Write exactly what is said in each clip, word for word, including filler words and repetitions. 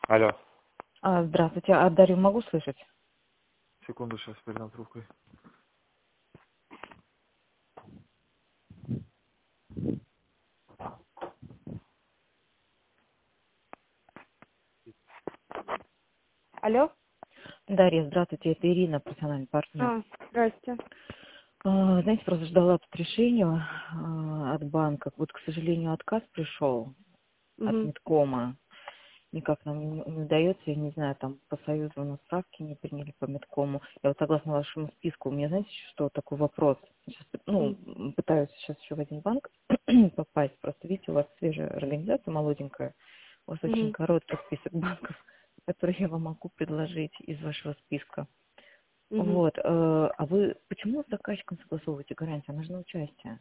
Алло, А, здравствуйте, а Дарью могу слышать? секунду, сейчас передам трубкой. Алло? Дарья, здравствуйте, это Ирина, профессиональный партнер. А, здрасте. А, знаете, просто ждала тут решения а, от банка. Вот, к сожалению, отказ пришел от Угу. Медкома. Никак нам не, не удается, я не знаю, там по Союзу у нас справки не приняли по Медкому. Я вот согласно вашему списку, у меня, знаете, еще что, такой вопрос. Сейчас, ну, пытаюсь сейчас еще в один банк попасть. Просто, видите, у вас свежая организация, молоденькая. У вас очень Угу. короткий список банков, которые я вам могу предложить из вашего списка. Угу. Вот. э, А вы почему с заказчиком согласовываете гарантию? Она же на участие.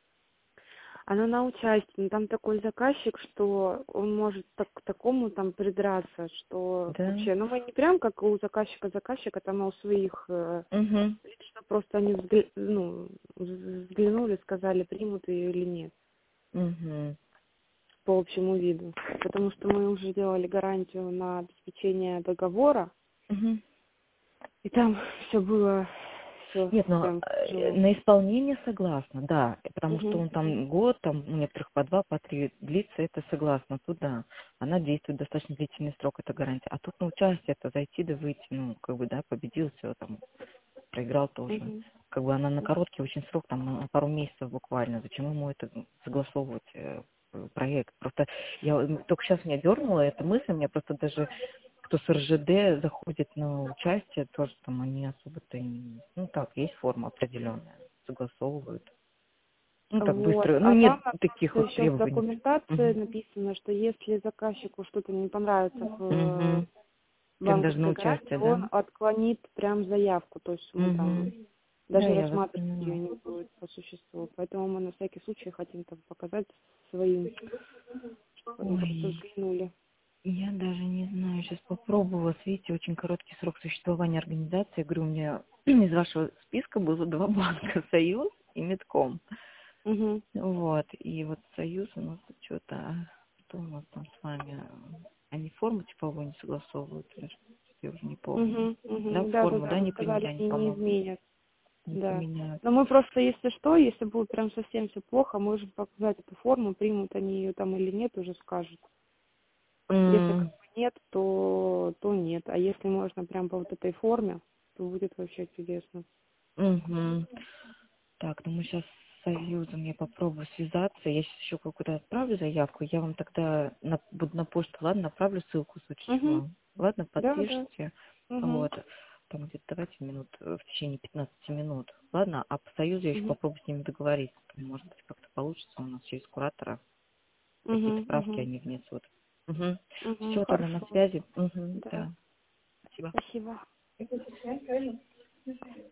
Она на участии, но там такой заказчик, что он может так, к такому там придраться, что Да? вообще, ну мы не прям как у заказчика заказчика, там а у своих, э, Угу. что просто они взгля- ну, взглянули, сказали, примут ее или нет, Угу. по общему виду. Потому что мы уже делали гарантию на обеспечение договора, Угу. и там все было, все Нет, но прям э, тяжело. на исполнение согласна, да, потому что Угу. он там год, там у некоторых по два, по три длится, это согласна, тут да, она действует достаточно длительный срок, это гарантия. А тут на участие это зайти да выйти, ну, как бы, да, победил, все, там, проиграл тоже. Угу. Как бы она на короткий очень срок, там, на пару месяцев буквально. Зачем ему это согласовывать э, проект? Просто я вот- только сейчас меня дернула эта мысль, мне просто даже кто с РЖД заходит на участие, тоже там они особо-то и не... Ну так, есть форма определенная, согласовывают. Ну так Вот. быстро, ну А нет там на таких просто вот еще в требований. документации Угу. написано, что если заказчику что-то не понравится в э, Угу. Прям даже на банковской гарантии, участие, да? он отклонит прям заявку, то есть мы там Угу. Да, даже я вас рассматривать ее поняла. не будет по существу. Поэтому мы на всякий случай хотим там показать своим, чтобы они просто Ой, взглянули. я даже не знаю, сейчас попробую. Вот видите, очень короткий срок существования организации. Я говорю, у меня из вашего списка было два банка, Союз и Медком. Угу. Вот, и вот Союз у нас тут что-то, что у нас там с вами, они форму типовую не согласовывают, или что, я уже не помню. Угу. Да, Угу. Да, да, форму, да, да, вы не сказали, применяют, они не по-моему, изменят. не Да. поменяют. Но мы просто, если что, если будет прям совсем все плохо, можем показать эту форму, примут они ее там или нет, уже скажут. Если как М, бы нет, то, то нет. А если можно прям по вот этой форме, то будет вообще чудесно. мгм. Так, ну мы сейчас с Союзом я попробую связаться. Я сейчас еще какую-то отправлю заявку. Я вам тогда на, буду на почту, ладно, направлю ссылку в случае Угу. чего. Ладно, Да, да. подпишите. Угу. Вот. Там где-то давайте минут, э, в течение пятнадцати минут. Ладно, а по Союзу я еще Угу. попробую с ними договориться. Может быть, как-то получится у нас через куратора. Какие-то Угу. правки Угу. они внесут. Угу. Угу. Все, тогда на Хорошо. связи. Угу, Да. да. Спасибо. Спасибо.